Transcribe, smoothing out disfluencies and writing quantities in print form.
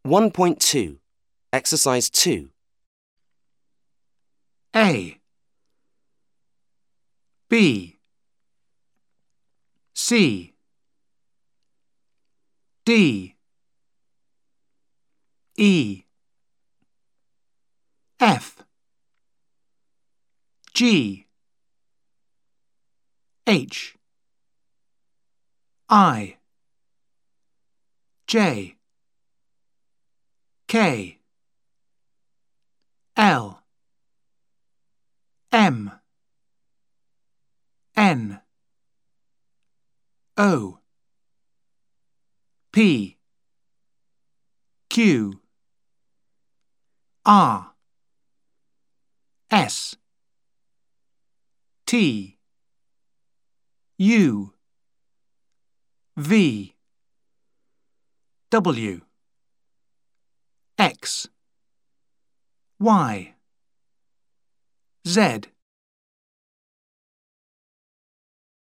1.2. Exercise 2. A, B, C, D, E, F, G, H, I, J, K, L, M, N, O, P, Q, R, S, T, U, V, W, X, Y, Z.